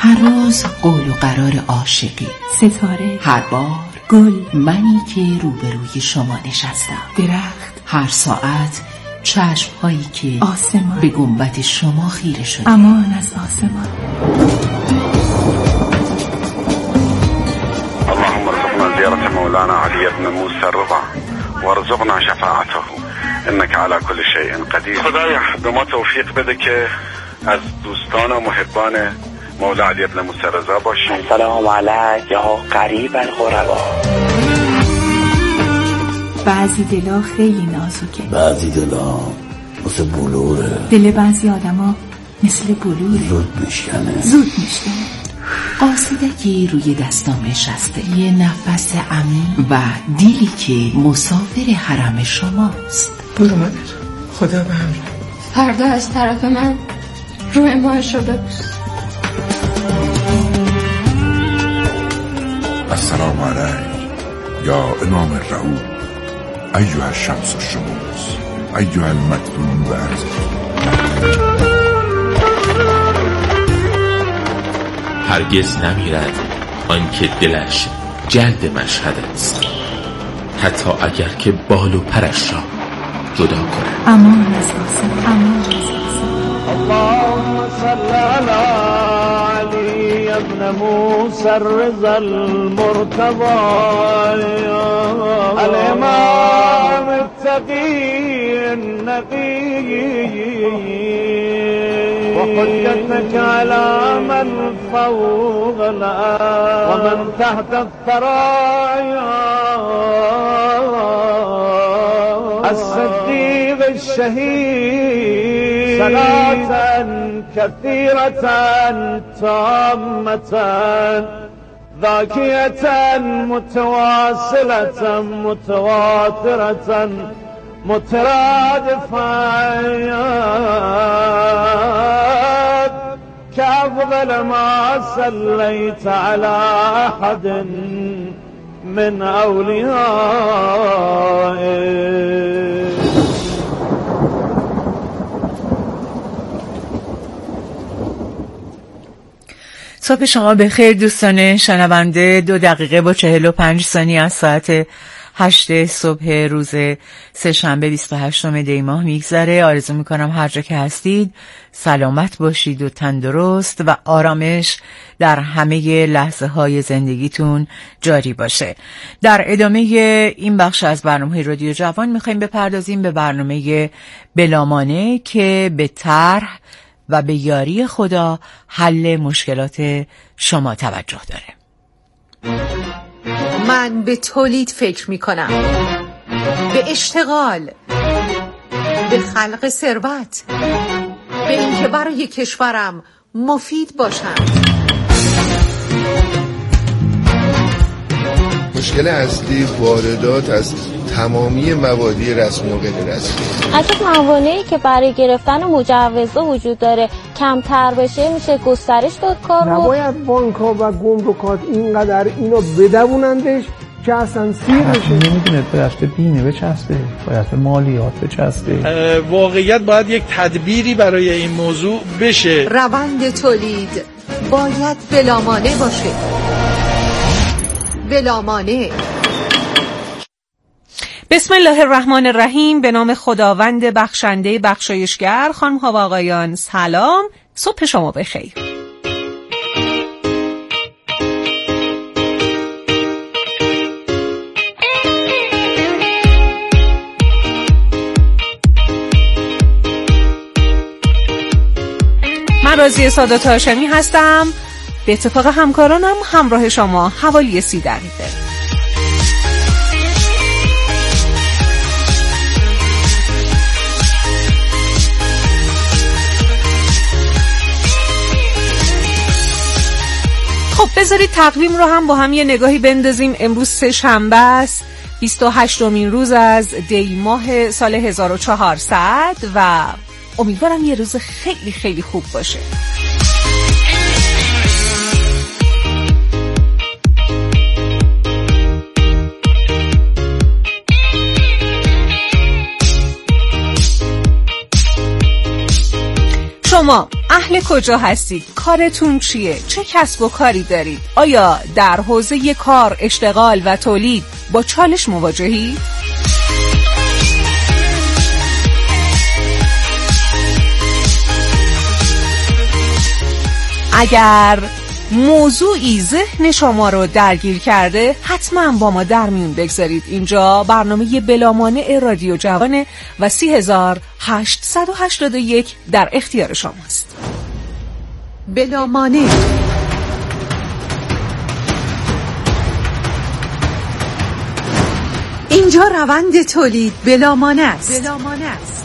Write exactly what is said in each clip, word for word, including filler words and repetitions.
هر روز قول و قرار عاشقی، ستاره، هر بار گل، منی که روبروی شما نشستم، درخت، هر ساعت چشم هایی که آسمان به گنبد شما خیره شده. امان از آسمان. اللهم ارزقنا زيارة مولانا علي بن موسى الرضا وارزقنا شفاعته انك على كل شيء قدیر. خدایا به ما توفیق بده که از دوستان و محبان مولا علی بن موسی رضا باشیم. سلام علیک یا قریب الغربا. بعضی دلا خیلی نازکه، بعضی دلا مثل بلوره، دل بعضی آدما مثل بلوره، زود میشکنه زود میشکنه. قاصدکی روی دستام نشسته، یه نفس عمیق و دیلی که مسافر حرم شماست. برو مادر، خدا به همراه. فردا از طرف من روی ماهشو ببوس. السلام علیک یا امام الرعود ایها الشمس الشموس ایها المکتوم برز. هرگز نمیرد آنکه دلش جلد مشهد است، حتی اگر که بال و پرش را جدا کند. امان از آسمان، امان از آسمان. اللهم صل علی علی ابن موسی الرضا المرتضى الامام التقی النقی وحجتك على من فوق الأرض ومن تحت الثرى الصديق الشهيد صلاة كثيرة تامة ذاكية متواصلة متواترة مترادفات كأفضل ما صليت على أحد من أوليائه. صبح شما بخیر دوستان شنونده. دو دقیقه با چهل و پنج ثانیه از ساعت هشت صبح روز سه شنبه بیست و هشتم دی ماه میگذره. آرزو میکنم هر جا که هستید سلامت باشید و تندرست و آرامش در همه لحظه های زندگیتون جاری باشه. در ادامه این بخش از برنامه رادیو جوان میخوایم بپردازیم به برنامه بلامانه که به طرح و به یاری خدا حل مشکلات شما توجه داره. من به تولید فکر می کنم، به اشتغال، به خلق ثروت، به اینکه برای کشورم مفید باشم. مشکل اصلی واردات از تمامی موادی رسمی و غیر رسمی. اگه موانعی که برای گرفتن مجوزها وجود داره کمتر بشه میشه گسترش داد کار رو. نباید بانک‌ها و گمرکات اینقدر اینو بدونندش که اصلا سیر بشه. نمیدونه باید به بیمه بچسبه، باید به مالیات بچسبه. واقعیت باید یک تدبیری برای این موضوع بشه. روند تولید باید بلامانع باشه. بلامانع. بسم الله الرحمن الرحیم. به نام خداوند بخشنده بخشایشگر. خانم ها و آقایان سلام، صبح شما بخیر. من راضیه سادات هاشمی هستم، به اتفاق همکارانم همراه شما حوالی سی دقیقه. خب بذارید تقویم رو هم با هم یه نگاهی بندازیم. امروز سه شنبه است، بیست و هشتمین روز از دی ماه سال هزار و چهارصد و امیدوارم یه روز خیلی خیلی خوب باشه. شما اهل کجا هستید؟ کارتون چیه؟ چه کسب و کاری دارید؟ آیا در حوزه کار، اشتغال و تولید با چالش مواجهید؟ اگر موضوعی ذهن شما رو درگیر کرده حتما با ما در میون بگذارید. اینجا برنامه بلامانع رادیو جوانه و سی هزار هشتصد و هشتاد و یک در اختیار شماست. بلامانع اینجا روند تولید بلامانع است. بلامانع است.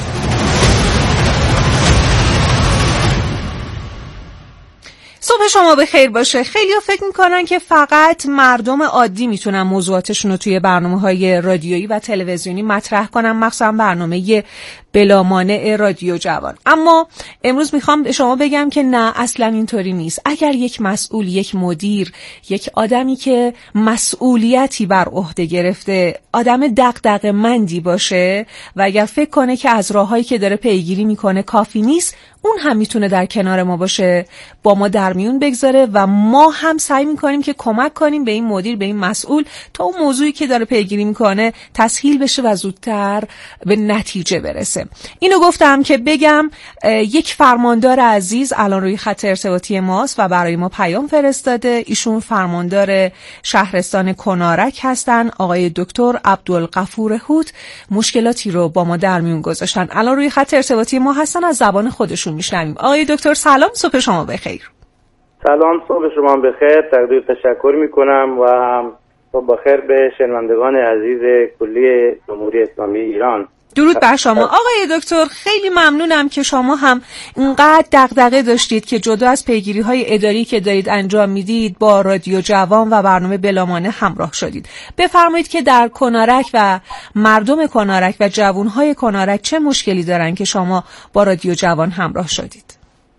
صبح شما به خیر باشه. خیلی‌ها فکر میکنن که فقط مردم عادی میتونن موضوعاتشون رو توی برنامه‌های رادیویی و تلویزیونی مطرح کنن، مخصوصا برنامه بلامانع رادیو جوان. اما امروز میخوام به شما بگم که نه، اصلا اینطوری نیست. اگر یک مسئول، یک مدیر، یک آدمی که مسئولیتی بر عهده گرفته آدم دغدغه‌مندی باشه و اگر فکر کنه که از راههایی که داره پیگیری میکنه کافی نیست، اون هم میتونه در کنار ما باشه، با ما در میون بگذاره و ما هم سعی میکنیم که کمک کنیم به این مدیر، به این مسئول تا اون موضوعی که داره پیگیری میکنه تسهیل بشه و زودتر به نتیجه برسه. اینو گفتم که بگم یک فرماندار عزیز الان روی خط ارتباطی ماست و برای ما پیام فرستاده. ایشون فرماندار شهرستان کنارک هستن، آقای دکتر عبدالغفور هوت. مشکلاتی رو با ما در میون گذاشتن، الان روی خط ارتباطی ما هستن، از زبان خودشون میشنویم. آقای دکتر سلام، صبح شما بخیر. سلام، صبح شما بخیر. تقدیر تشکر میکنم و صبح بخیر به شنوندگان عزیز کلی جمهوری اسلامی ایران. درود بر شما آقای دکتر. خیلی ممنونم که شما هم اینقدر دغدغه داشتید که جدا از پیگیری‌های اداری که دارید انجام میدید با رادیو جوان و برنامه بلامانع همراه شدید. بفرمایید که در کنارک و مردم کنارک و جوانهای کنارک چه مشکلی دارن که شما با رادیو جوان همراه شدید؟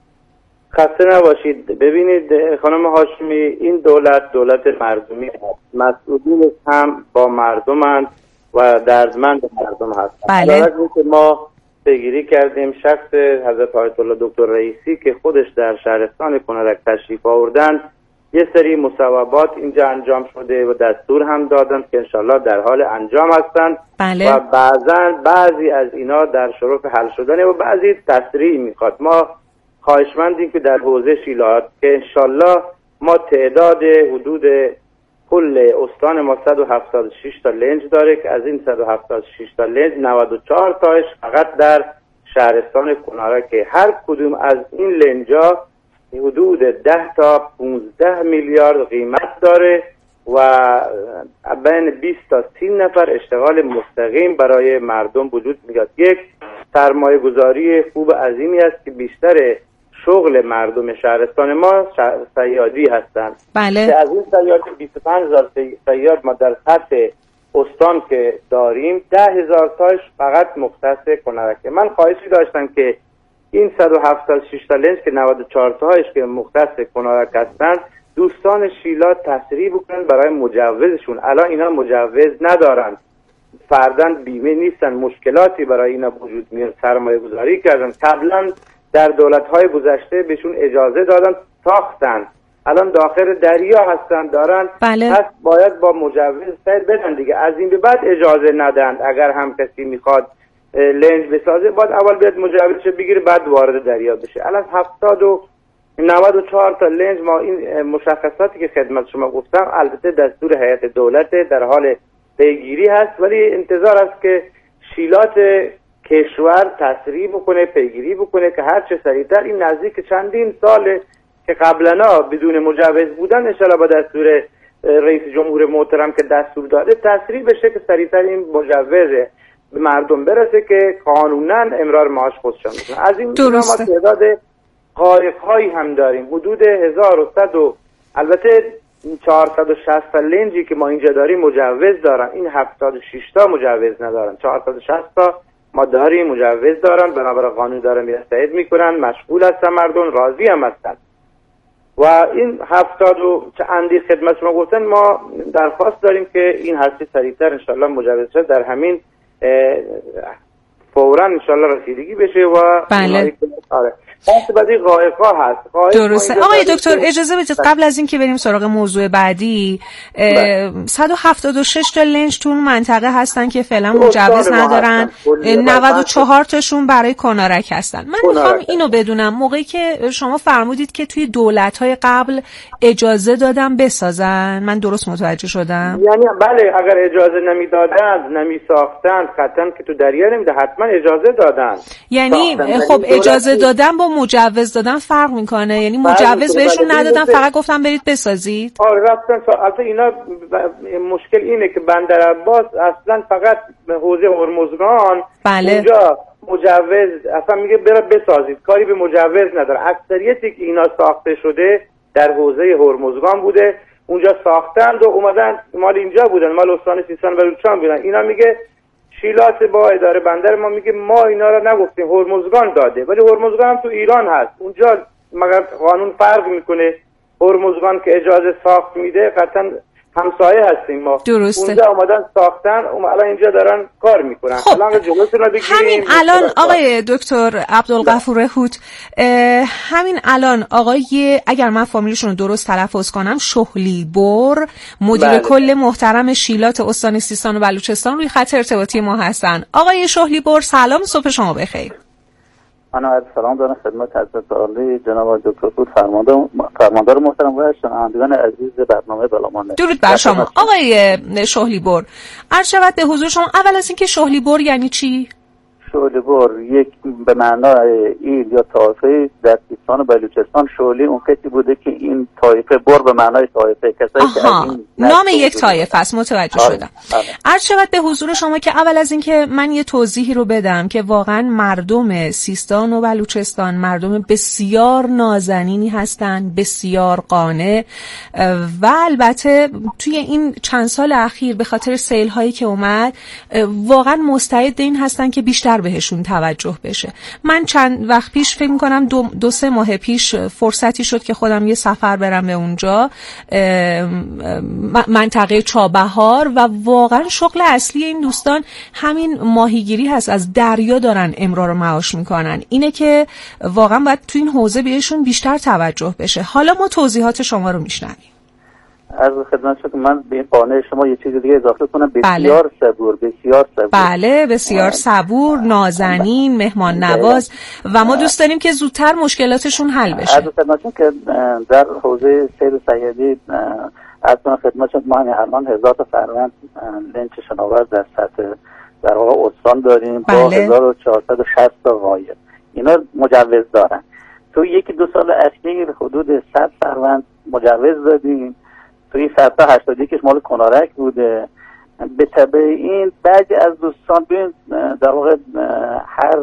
خسته نباشید. ببینید خانم هاشمی، این دولت دولت مردمی هست. مسئولین هم با مردمند و دردمند مردم هستند. بله. در که ما پیگیری کردیم شخص حضرت آیت الله دکتر رئیسی که خودش در شهرستان کنارک تشریف آوردن، یه سری مصوبات اینجا انجام شده و دستور هم دادن که انشالله در حال انجام هستند. بله. و بعضا بعضی از اینا در شرف حل شدنه و بعضی تسریع میخواد. ما خواهشمندیم که در حوزه شیلات که انشالله ما تعداد حدود کل استان ما صد و هفتاد و شش تا لنج داره که از این صد و هفتاد و شش تا لنج نود و چهار تاش فقط در شهرستان کنارک. هر کدوم از این لنجا حدود ده تا پانزده میلیارد قیمت داره و بین بیست تا سی نفر اشتغال مستقیم برای مردم وجود میاد. یک سرمایه گذاری خوب عظیمی است که بیشتر شغل مردم شهرستان ما صیادی هستند. بله. که از این صیادی بیست و پنج هزار صیاد ما در سطح استان که داریم، ده هزار تاش فقط مختص کنارکه. من خواهشی داشتم که این صد و هفتاد و شش تا لنج که نود و چهار تاش که مختص کنارک هستند، دوستان شیلا تسریع بکنن برای مجوزشون. الان اینا مجوز ندارن، فرداً بیمه نیستن، مشکلاتی برای اینا وجود میاد. سرمایه گذاری کردن، قبلا در دولت‌های گذشته بهشون اجازه دادن، تاختن، الان داخل دریا هستن دارن. بله. پس باید با مجوز سیر بدن دیگه. از این به بعد اجازه ندن. اگر هم کسی میخواد لنج بسازه باید اول بیاد مجوزش بگیره بعد وارد دریا بشه. الان هفتاد و نود و چهار تا لنج ما این مشخصاتی که خدمت شما گفتم، البته دستور هیئت دولت در حال پیگیری هست، ولی انتظار است که شیلات کشور تسریع بکنه، پیگیری بکنه که هر چه سریعتر. این نزدیک چندین ساله که قبلا بدون مجوز بودن، انشالله با دستور رئیس جمهور محترم که دستور داده تسریع بشه که سریعتر این مجوز به مردم برسه که قانونا امرار معاش خودشان میکنه. از این ما تعداد قایق‌هایی هم داریم، حدود هزار و صد و البته چهارصد و شصت تا لنجی که ما اینجا داریم مجوز دارن. این هفتاد و شش تا مجوز ندارن. چهارصد و شصت تا ما داریم مجوز دارن، بنابرای قانون دارن میرسید میکنن، مشغول هستن، مردم راضی هم هستن. و این هفتاد و چندی خدمت شما گفتن، ما درخواست داریم که این هستی سریعتر انشالله مجوز شد در همین فوراً انشالله رسیدگی بشه و بله. آره. بحث بعدی قایق‌ها هست. درسته. آقای دکتر اجازه بدید قبل از این که بریم سراغ موضوع بعدی، صد و هفتاد و شش تا لنج تو اون منطقه هستن که فعلا مجوز ندارن، نود و چهار تاشون برای کنارک هستن. من میخوام اینو بدونم، موقعی که شما فرمودید که توی دولت‌های قبل اجازه دادن بسازن، من درست متوجه شدم؟ یعنی بله، اگر اجازه نمیدادن، نمیساختن، قطعاً که تو دریا نمیده، حتما اجازه دادن. یعنی خب اجازه دادن با مجوز دادن فرق میکنه، یعنی مجوز بهشون ندادن، فقط گفتن برید بسازید. آره رفتن. البته اینا مشکل اینه که بندر عباس اصلا فقط حوزه هرمزگان، بله. اونجا مجوز اصلا میگه برید بسازید، کاری به مجوز نداره. اکثریتی که اینا ساخته شده در حوزه هرمزگان بوده، اونجا ساختند و اومدن مال اینجا بودن، مال استان سیستان و بلوچستان بودن. اینا میگه شیلات با اداره بندر ما میگه ما اینا رو نگفتیم، هرمزگان داده، ولی هرمزگان هم تو ایران هست. اونجا مگر قانون فرق میکنه؟ هرمزگان که اجازه ساخت میده، قطعا همسایه هستیم ما. درسته. اونجا اومدن ساختن، اون الان اینجا دارن کار میکنن. خب الان جلوتون رو بگیریم. همین الان آقای دکتر عبدالغفور هوت، همین الان آقای، اگر من فامیلشون رو درست تلفظ کنم، شهلیبر، مدیر بله. کل محترم شیلات استان سیستان و بلوچستان روی خط ارتباطی ما هستن. آقای شهلیبر سلام، صبح شما بخیر. من عرض سلام دارم خدمت حضرت عالی جناب دکتر بود، فرمانده فرماندار محترم و شنوندگان عزیز برنامه بلامان. درود بر شما. آقای شهلیبر، عرض شود به حضور شما، اول از این که شهلیبر یعنی چی؟ شهلیبر یک به معنای ایل یا طایفه در سیستان و بلوچستان. شهلی اون کسی بوده که این طایفه، بر به معنای طایفه، کسایی که از این نام یک طایفه است. متوجه آه. شدم. عرض شود به حضور شما که اول از این که من یه توضیحی رو بدم که واقعا مردم سیستان و بلوچستان مردم بسیار نازنینی هستند، بسیار قانع، و البته توی این چند سال اخیر به خاطر سیل هایی که اومد واقعا مستعد این هستن که بیشتر بهشون توجه بشه. من چند وقت پیش فکر می‌کنم دو, دو سه ماه پیش فرصتی شد که خودم یه سفر برم به اونجا، منطقه چابهار، و واقعا شغل اصلی این دوستان همین ماهیگیری هست، از دریا دارن امرار معاش میکنن. اینه که واقعا باید تو این حوزه بهشون بیشتر توجه بشه. حالا ما توضیحات شما رو میشنویم. عرض خدمت شما من به این قانع شما یه چیز دیگه اضافه کنم. بسیار بله. صبور، بسیار صبور. بله بسیار صبور، نازنین، مهمان نواز، و ما دوست داریم که زودتر مشکلاتشون حل بشه. عرض خدمت شما که در حوزه سیر سیادی از خدمت شما ما همین الان هزار تا فروند لنچ شناور در سطح در واقع استان داریم. بله. با هزار و چهارصد و شصت تا قایق، اینا مجوز دارن. تو یکی دو سال اخیر حدود صد فروند مجوز دادیم. توی صد تا هشتاد و یک مال کنارک بوده. به تبع این بعضی از دوستان ببین در واقع هر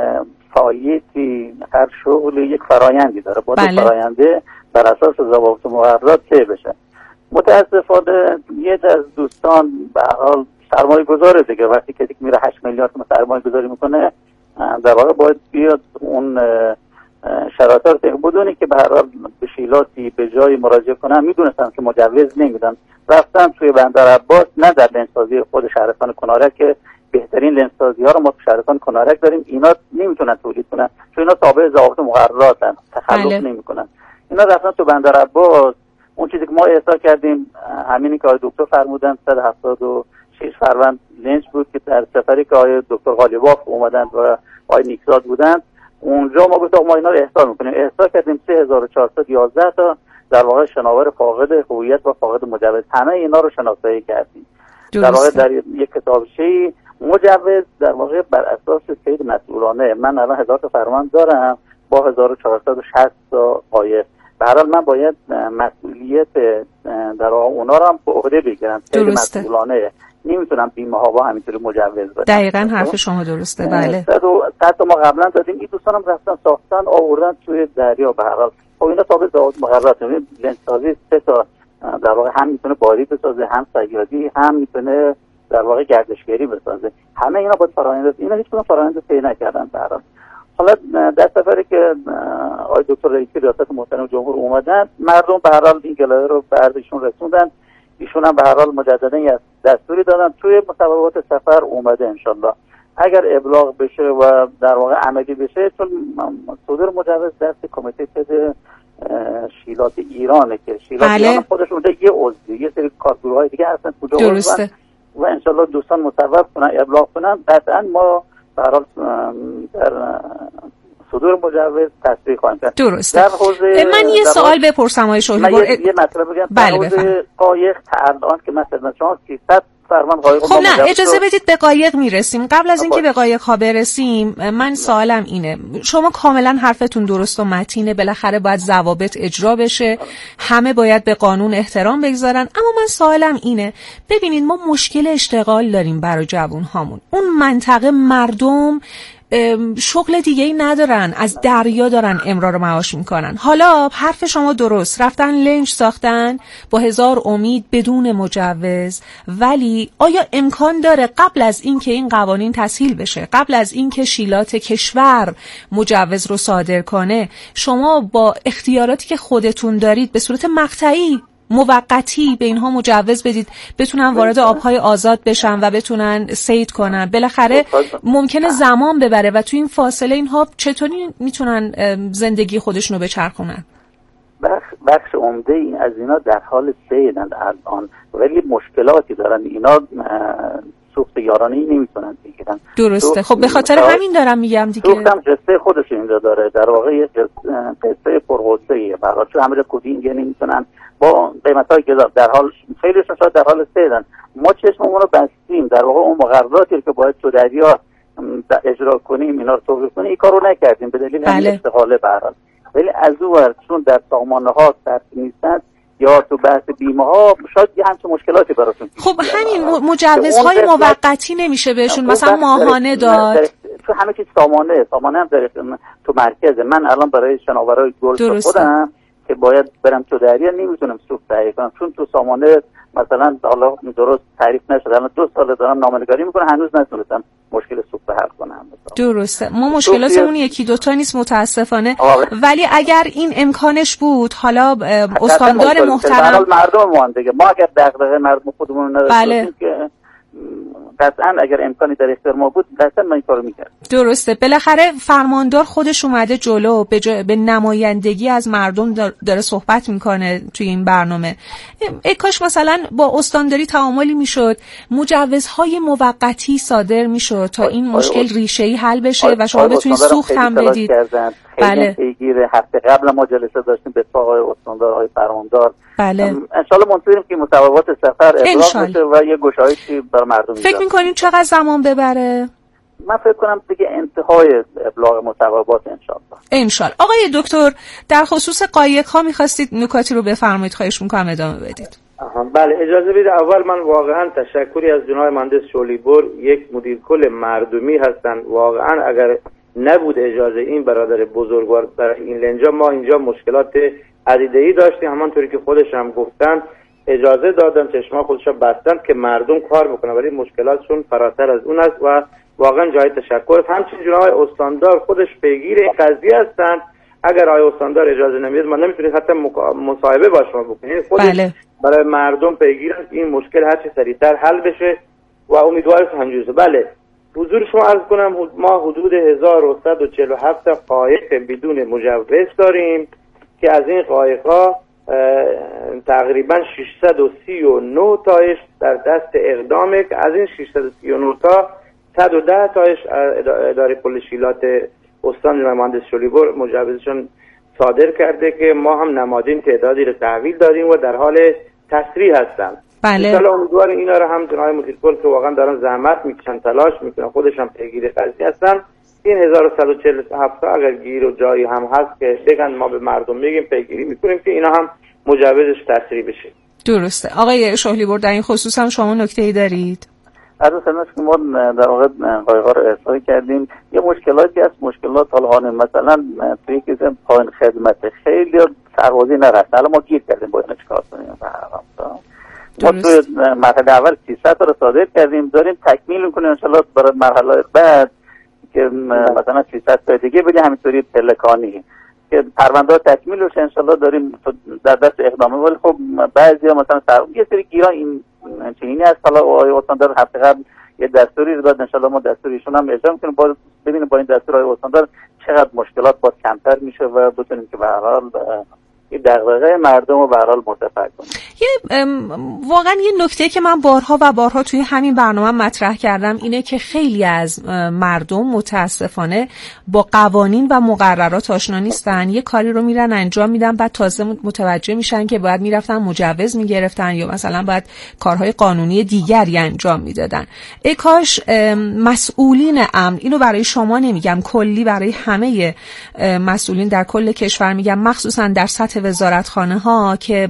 فعالیتی، هر شغل یک فرایندی داره، باید بله. فراینده بر اساس ضوابط و مقررات طی بشه. متاسفانه یه از دوستان به هر حال سرمایه گذاره دیگه، وقتی کسی که میره هشت میلیارد تومان سرمایه گذاری میکنه، در واقع باید بیاد اون شرایط رو طبق بدونی که به هر حال به شیلاتی به جای مراجعه کنن میدونستن که مجوز نمیدن، رفتن توی بندر عباس، نه در لنجسازی خود شهرستان کنارک که بهترین لنجسازی ها رو ما تو شهرستان کنارک داریم، اینا نمیتونن تولید کنن چون اینا تابع ضوابط مقرراتن، تخلف بله. نمیکنن. اینا رفتن تو بندر عباس. اون چیزی که ما احساس کردیم همینی که آقای دکتر فرمودن، صد و هفتاد و شش فروند لنج بود که در سفری که آقای دکتر غالیباف اومدن و آقای نیکزاد بودن، اونجا ما گفتیم ما اینا رو احضار میکنیم. احضار کردیم سه هزار و چهارصد و یازده تا در واقع شناور فاقد هویت و فاقد مجوز، همه اینا رو شناسایی کردیم. در واقع در یک کتابچه مجوز در واقع بر اساس سید مسئولانه. من الان هزار تا فروند دارم با هزار و چهارصد و شصت تا قایق. به هر حال من باید مسئولیت در واقع اونا رو هم به عهده بگیرم. سید مسئولانه نمیتونم بیمه ها با همینطوری مجوز بدم. دقیقاً حرف شما درسته. بله. صد تا ما قبلا دادیم، این دوستانم رفتن ساختن آوردن توی دریا. به هر حال خب اینا تابع ضوابط مقررات. یعنی لنجسازی سه تا در واقع هم میتونه باری بسازه، هم صیادی، هم میتونه در واقع گردشگری بسازه. همه اینا با فرآیند، اینا هیچ کدوم فرآیند طی نکردن. به هر حال حالا در سفری که آقای دکتر رئیسی ریاست محترم جمهور اومدن، مردم به هر حال این گلایه رو به عرضشون رسوندن. ایشون هم به هر حال مجددا دستوری دادن توی مصوبات سفر اومده. انشالله اگر ابلاغ بشه و در واقع عملی بشه، چون صدور مجوز دست کمیته ضد شیلات ایرانه که شیلات بله. ایران خودش اونجا یه عضو یه سری کارگروهای دیگه هستن کجا عضو و انشالله دوستان مصوب کنن ابلاغ کنن، قطعا ما برای در صدور مجوز تصریح خواهیم کرد. درسته. من یه سوال بپرسم آقای شهلیبر. یه, یه مطلب بگم. بله بفرمایید. قایق الان که مثلا شما سیصد فرمان قایق خب نه اجازه بدید به قایق میرسیم. قبل از اینکه به قایق ها برسیم من سوالم اینه، شما کاملا حرفتون درست و متینه، بالاخره باید ضوابط اجرا بشه، همه باید به قانون احترام بگذارن، اما من سوالم اینه، ببینید ما مشکل اشتغال داریم برای جوون هامون، اون منطقه مردم شغل دیگه ای ندارن، از دریا دارن امرار معاش میکنن. حالا حرف شما درست، رفتن لنج ساختن با هزار امید بدون مجوز، ولی آیا امکان داره قبل از اینکه این قوانین تسهیل بشه، قبل از اینکه شیلات کشور مجوز رو صادر کنه، شما با اختیاراتی که خودتون دارید به صورت مقطعی موقتی به اینها مجوز بدید بتونن وارد آبهای آزاد بشن و بتونن صید کنن؟ بالاخره ممکنه زمان ببره و تو این فاصله اینها چطوری میتونن زندگی خودشونو بچرخونن؟ بخش بخش عمده این از اینا در حال صیدن الان، ولی مشکلاتی دارن، اینا سوخت یارانه‌ای نمیتونن بگیرن. درسته. خب به خاطر همین دارم میگم دیگه. سوختم قصه خودش اینجا داره، در واقع یه قصه پرغصه‌ایه برای چون همه کدی دیگه نمیتونن با قیمت‌های گذار در حال خیلیشون شاید در حال صیدن. ما چشممون رو بستیم، در واقع اون مقرراتی که باید تو دریا اجرا کنیم اینا رو توقیف کنیم این کارو نکردیم به دلیل بله. این استحاله برحال. ولی از اون ور چون در سامانه‌ها ثبت نیستن یا تو بحث بیمه ها شاید یه همچین مشکلاتی براشون. خب همین مجوزهای موقتی نمیشه بهشون مثلا ماهانه داد؟ تو همه چیز سامانه سامانه هم در تو مرکزه. من الان برای شناورای گل خودم که باید برم تو دریا نمیتونم سوخت تهیه کنم چون تو سامانه مثلا حالا درست تعریف نشده. الان دو سال دارم نامه‌نگاری میکنم هنوز نتونستم مشکل سوخت حل کنم. درسته. ما مشکلاتمون یکی دوتا نیست متاسفانه، ولی اگر این امکانش بود حالا استاندار محترم مردم ما دیگه ما اگر دغدغه مردم خودمون نداشتیم که قطعا اگر امکانی در اختیار ما بود قطعا من این کارو می‌کردم. درسته. بالاخره فرماندار خودش اومده جلو به, جا... به نمایندگی از مردم داره صحبت میکنه توی این برنامه. ای کاش مثلا با استانداری تعاملی میشد، مجوزهای موقتی صادر میشد تا این مشکل ریشه‌ای حل بشه و شما بتونید سوخت هم بدید. بله. پیگیر هفته قبل ما جلسه داشتیم به آقای استاندار آقای فرماندار. بله. ان شاءالله منتظریم که مصوبات سفر ابلاغ بشه و یه گشایشی برای مردم فکر می‌کنین چقدر زمان ببره؟ من فکر کنم دیگه انتهای ابلاغ مصوبات ان شاءالله. ان شاءالله. آقای دکتر در خصوص قایق‌ها می‌خواستید نکاتی رو بفرمایید، خواهش می‌کنم ادامه بدید. بله اجازه بدید اول من واقعا تشکری از جناب مهندس شهلیبر، یک مدیر کل مردمی هستن. واقعا اگر نبود اجازه این برادر بزرگوار برای این لنجا ما اینجا مشکلات عدیده‌ای داشتیم. همانطوری که خودش هم گفتن اجازه دادن چشما خودشا بستن که مردم کار بکنن، ولی مشکلاتشون فراتر از اون است و واقعا جای تشکر. همچنین جناب استاندار خودش پیگیر این قضیه هستن. اگر آقای استاندار اجازه نمیده ما نمیتونیم حتی مصاحبه با شما بکنیم. خودش بله. برای مردم پیگیرن این مشکل هر چه سریعتر حل بشه و امیدوارم همینجوری. بله حضور شما عرض کنم ما حدود هزار و صد و چهل و هفت قایق بدون مجوز داریم که از این قایق‌ها تقریبا ششصد و سی و نه تایش در دست اقدامه که از این ششصد و سی و نه تا صد و ده تایش اداره کل شیلات استان مهندس شهلیبر مجوزشون صادر کرده که ما هم نمادین تعدادی رو تحویل دادیم و در حال تسریع هستن. بله. ان شاءالله امیدواریم اینا رو هم جناب مدیر کل که واقعا دارن زحمت میکشن تلاش میکنن خودش هم پیگیر قضیه هستن این هزار و صد و چهل و هفت اگر گیر و جایی هم هست که بگن ما به مردم میگیم پیگیری میکنیم که اینا هم مجوزش تسریع بشه. درسته. آقای شهلیبر در این خصوص هم شما نکته‌ای دارید؟ از اون که ما در واقع قایق‌ها رو ارسال کردیم یه مشکلاتی هست، مشکلات حالا مثلا توی که پایین خدمت خیلی سربازی نرفت. حالا ما گیر کردیم باید چیکار کنیم؟ ما توی مرحله اول سیصد تا رو صادر کردیم، داریم تکمیل می‌کنیم ان شاءالله برای مرحله بعد که مثلا سیصد تا دیگه بدیم همینطوری پلکانی که پرونده تکمیل بشه ان شاءالله داریم در دست اقدامه. ولی خب بعضیا مثلا سر... یه سری گیرا این چنینی هست. حالا آقای استاندار هفته قبل یه دستوری رو داد، ان شاءالله ما دستوریشون هم اجرا می‌کنیم، باز ببینیم با این دستورهای استاندار چقدر مشکلات باز کمتر میشه و بتونیم که به هر حال این دغدغه مردم رو به هر حال مرتفع کنیم. یه واقعا یه نکته که من بارها و بارها توی همین برنامه مطرح کردم اینه که خیلی از مردم متاسفانه با قوانین و مقررات آشنا نیستن، یه کاری رو میرن انجام میدن بعد تازه متوجه میشن که باید میرفتن مجوز میگرفتن یا مثلا باید کارهای قانونی دیگری انجام میدادن. ای کاش مسئولین امن، اینو برای شما نمیگم، کلی برای همه مسئولین در کل کشور میگم، مخصوصا در سطح وزارتخانه ها، که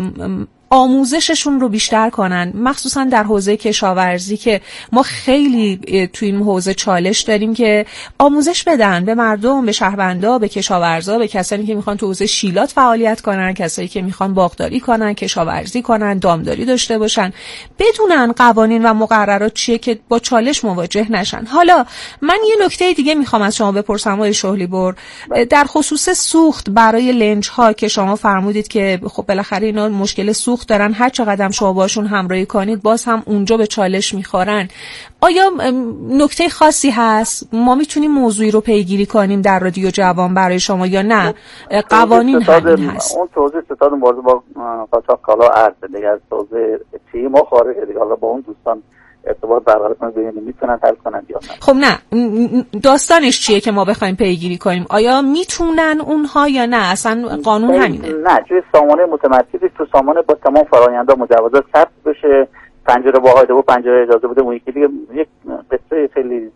آموزششون رو بیشتر کنن، مخصوصا در حوزه کشاورزی که ما خیلی توی این حوزه چالش داریم، که آموزش بدن به مردم، به شهروندا، به کشاورزا، به کسانی که میخوان تو حوزه شیلات فعالیت کنن، کسایی که میخوان باغداری کنن، کشاورزی کنن، دامداری داشته باشن، بدونن قوانین و مقررات چیه که با چالش مواجه نشن. حالا من یه نکته دیگه میخوام از شما بپرسم آقای شهلی‌بر، در خصوص سوخت برای لنج ها که شما فرمودید که خب بالاخره اینا مشکل سوخت دارن، هر چقدر هم شما باشون همراهی کنید باز هم اونجا به چالش میخورن. آیا نکته خاصی هست ما میتونیم موضوعی رو پیگیری کنیم در رادیو جوان برای شما یا نه قوانین همین هست؟ اون توضیح ستاد موضوع با قاچاق کالا ارز دیگه از توضیح چی ما خارج دیگه، حالا با اون دوستان ارتباط برقرار کنید ببینیم میتونن حل کنن یا نه. خب نه داستانش چیه که ما بخوایم پیگیری کنیم؟ آیا میتونن اونها یا نه اصلا قانون همینه؟ نه، توی سامانه متمرکزی، تو سامانه با تمام فرآیندها مجوزات ثبت بشه، پنجره باهایده و پنجره اجازه بده، اون یکی دیگه یک قصه خیلی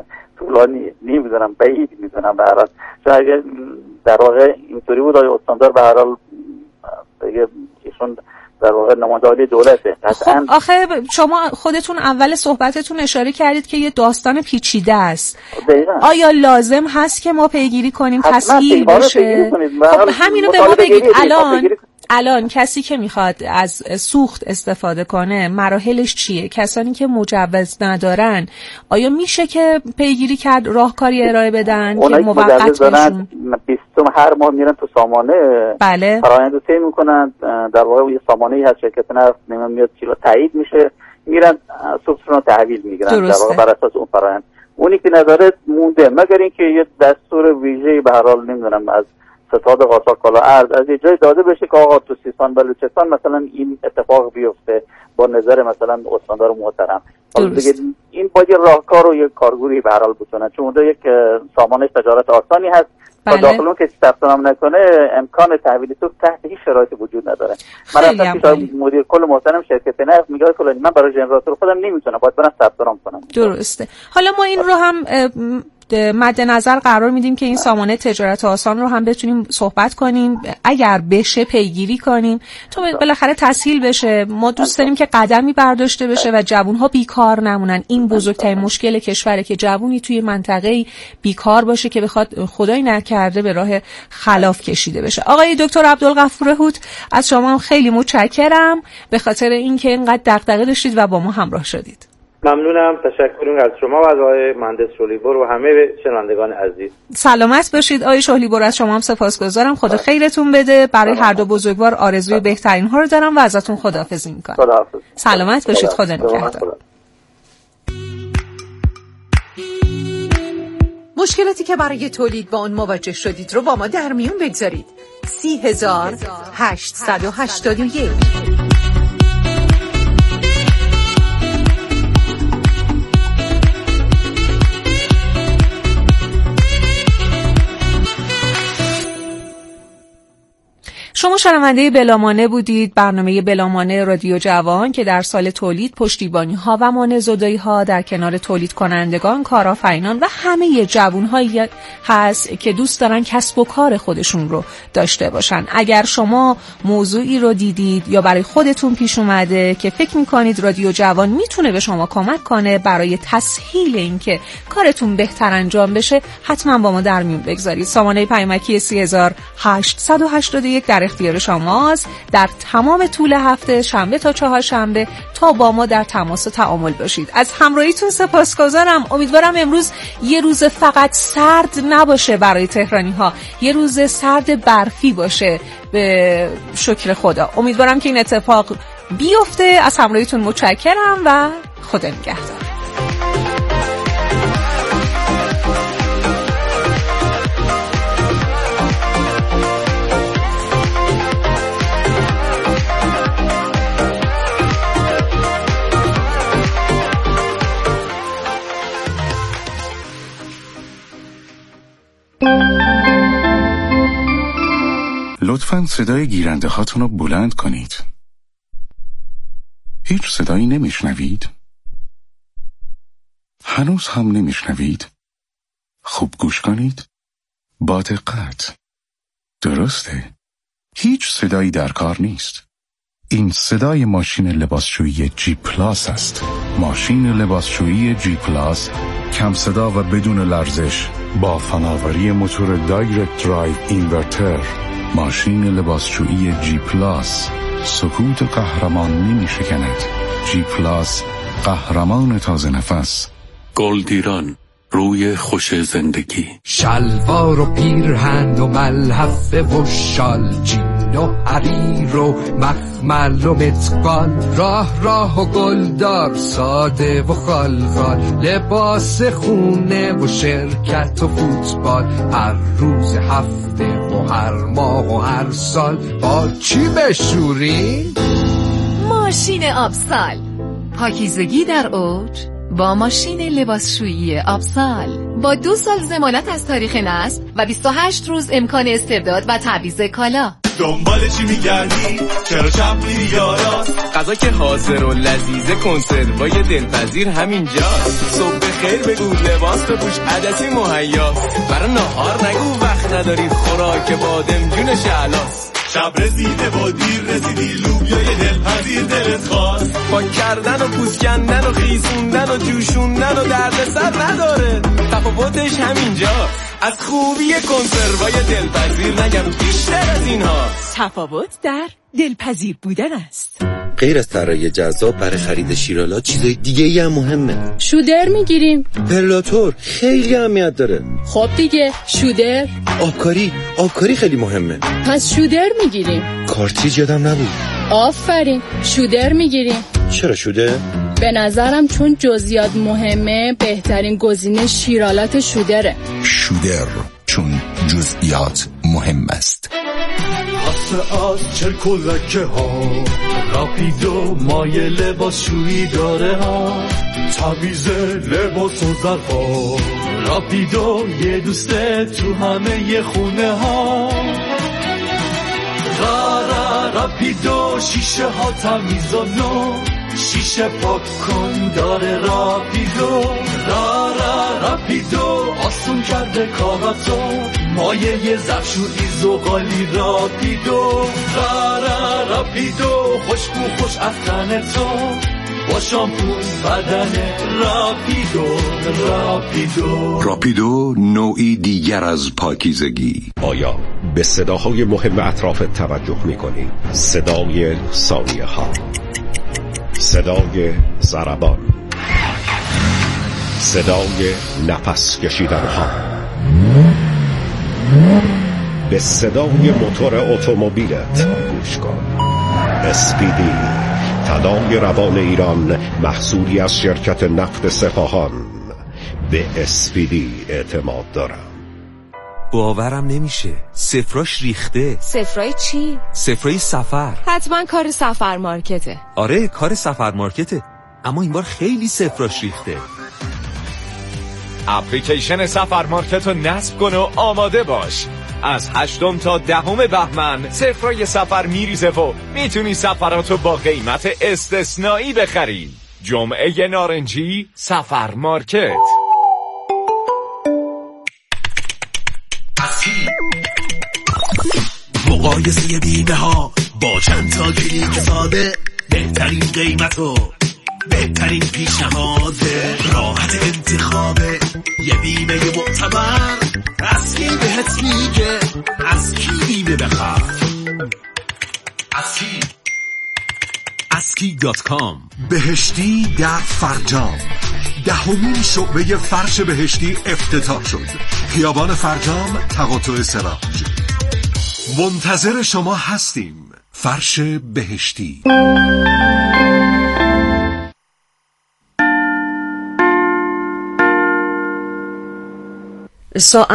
طولانی نمیدونم بعید میدونم به هر حال شاید در واقع اینطوری بود آقای استاندار به هر حال دیگه ایشون در واقع نماینده دولته. خب آخه شما خودتون اول صحبتتون اشاره کردید که یه داستان پیچیده است. دقیقا. آیا لازم هست که ما پیگیری کنیم تسهیل بشه؟ خب همینو به ما بگید. الان الان کسی که میخواد از سوخت استفاده کنه مراحلش چیه؟ کسانی که مجوز ندارن آیا میشه که پیگیری کرد، راهکاری ارائه بدن که موقت بشون؟ بیستم هر ماه میرن تو سامانه، بله، فرآیندو طی میکنن، در واقع یه سامانه‌ای هست شرکت نفت نمیدونم میاد کیلو تایید میشه، میرن سوختشون رو تحویل میگیرن در واقع بر اساس اون فرآیند. اونی که نداره مونده، مگر اینکه یه دستور ویژه‌ای به هر حال نمیدونم از ستاد قاچاق کالا ارز از یه جای داده بشه که آقا تو سیستان بلوچستان مثلا این اتفاق بیفته با نظر مثلا استاندار محترم. دیگه این با یه راهکار و یه کارگوری به هر حال بتونه، چون اونجا یک سامانه تجارت آسانی هست و بله. داخل اون که ثبت نام نکنه امکان تحویل تو تحت هیچ شرایطی وجود نداره. من اصلا که مدیر کل محترم شرکت نفت میگه کلا من برای ژنراتور خودم نمیتونم، باید برم ثبت نام کنم. درسته. حالا ما این رو هم مد نظر قرار میدیم که این سامانه تجارت آسان رو هم بتونیم صحبت کنیم، اگر بشه پیگیری کنیم تو بالاخره تسهیل بشه. ما دوست داریم که قدمی برداشته بشه و جوانها بیکار نمونن. این بزرگترین مشکل کشوره که جوونی توی منطقه‌ای بیکار باشه که بخواد خدای نکرده به راه خلاف کشیده بشه. آقای دکتر عبدالغفور هوت از شما هم خیلی متشکرم به خاطر اینکه اینقدر دغدغه داشتید و با ما همراه شدید. ممنونم، تشکر از شما و از آقای مهندس شهلی‌بر و همه شنوندگان عزیز. سلامت باشید آقای شهلی‌بر، از شما هم سپاسگزارم. خدا خیرتون بده. برای هر دو بزرگوار آرزوی بهترین ها رو دارم و ازتون خداحافظی میکنم. خداحافظ. سلامت باشید. خدا نگهدار. مشکلاتی که برای تولید با اون مواجه شدید رو با ما در میون بگذارید. سی هزار هشتصد و هشتاد و یک شما شنونده بلامانه بودید، برنامه بلامانه رادیو جوان که در سال تولید پشتیبانی ها و مانع زدایی ها در کنار تولید کنندگان، کارآفرینان و همه جوان هایی هست که دوست دارن کسب و کار خودشون رو داشته باشن. اگر شما موضوعی رو دیدید یا برای خودتون پیش اومده که فکر میکنید رادیو جوان میتونه به شما کمک کنه برای تسهیل اینکه کارتون بهتر انجام بشه، حتما با ما در میون بگذارید. سامانه پیامکی سی هزار هشتصد و هشتاد و یک در اختیار شماست. در تمام طول هفته شنبه تا چهارشنبه تا با ما در تماس و تعامل باشید. از همراهیتون سپاسگزارم. امیدوارم امروز یه روز فقط سرد نباشه برای تهرانی ها، یه روز سرد برفی باشه به شکر خدا. امیدوارم که این اتفاق بیفته. از همراهیتون متشکرم و خدا نگهدار. لطفاً صدای گیرنده هاتون رو بلند کنید. هیچ صدایی نمیشنوید؟ هنوز هم نمیشنوید؟ خوب گوش کنید. با دقت. درسته. هیچ صدایی در کار نیست. این صدای ماشین لباسشویی جی پلاس است. ماشین لباسشویی جی پلاس کم صدا و بدون لرزش با فناوری موتور دایرکت درایو اینورتر. ماشین لباسشویی جی پلاس سکوت قهرمان نمی شکند. جی پلاس قهرمان تازه نفس. گلدیران، روی خوش زندگی. شلوار و پیرهن و ملحفه و شال، جین و حریر و مخمل و متقال، راه راه و گلدار، ساده و خالخال، لباس خونه و شرکت و فوتبال، هر روز هفته و هر ماه و هر سال. با چی بشورین؟ ماشین آبسال، پاکیزگی در اوج با ماشین لباسشویی آبسال با دو سال ضمانت از تاریخ نصب و بیست و هشت روز امکان استرداد و تعویض کالا. دنبال چی میگردی؟ چرا شب میری یاراست؟ غذا که حاضر و لذیذه، کنسروای دلپذیر همینجاست. صبح بخیر بگو، لباس بپوش، عدسی مهیاست. برای نهار نگو وقت نداری، خوراک بادمجون شعلاست. شب رسیده و دیر رسیدی، لوبیای دلپذیر دلت خواست. با کردن و پوست کندن و خیسوندن و جوشوندن و دردسر نداره، تفاوتش همینجاست. از خوبی کنسروای دلپذیر نگم بیشتر از اینها. تفاوت در دلپذیر بودن است. غیر از طراحی جذاب برای خرید شیرالات، چیزای دیگه ای هم مهمه. شودر میگیریم. پرلاتور خیلی اهمیت داره. خب دیگه شودر. آبکاری آبکاری خیلی مهمه. پس شودر میگیریم. کارتریج یادم نبود. آفرین، شودر میگیریم. چرا شودر؟ به نظرم چون جزئیات مهمه، بهترین گزینه شیرالات شودره. شودر، چون جزئیات مهم است. آسه از چرک و لکه ها، راپیدو مایه لباسشویی داره ها، تعویض لباس و ظرفا، راپیدو یه دوسته تو همه ی خونه ها. را را راپیدو شیشه ها تمیز و نو، شیشه پاک کن داره راپیدو. را را راپیدو آسون کرده کاراتو، مایه ی ظرفشویی زغالی راپیدو. را را راپیدو خوشبو خوش افغان تو، با شامپون بدن راپیدو. راپیدو راپیدو نوعی دیگر از پاکیزگی. آیا به صداهای مهم اطرافت توجه می‌کنی؟ صدای ثانیه ها، صدای ضربان، صدای نفس کشیدن ها، به صدای موتور اتومبیلت گوش کن. اسپیدی، تداعی روان ایران، محصولی از شرکت نفت سپاهان. به اسپیدی اعتماد دارم. باورم نمیشه، صفراش ریخته. صفرای چی؟ صفرای سفر. حتما کار سفر مارکته. آره کار سفر مارکته، اما این بار خیلی صفراش ریخته. اپلیکیشن سفر مارکت رو نصب کن و آماده باش. از هشتم تا دهم بهمن صفرای سفر میریزه و میتونی سفراتو با قیمت استثنایی بخری. جمعه نارنجی، سفر مارکت. مقایسه بیمه ها با چند تا کلیک ساده، بهترین قیمت و بهترین پیشنهاد، راحت انتخاب یه بیمه معتبر. اسکی بهت میگه از کی بیمه بخر. اسکی اسکی دات کام. بهشتی در فرجام، دهمین شعبه فرش بهشتی افتتاح شد. خیابان فرجام، تقاطع سراج. منتظر شما هستیم. فرش بهشتی. ساعت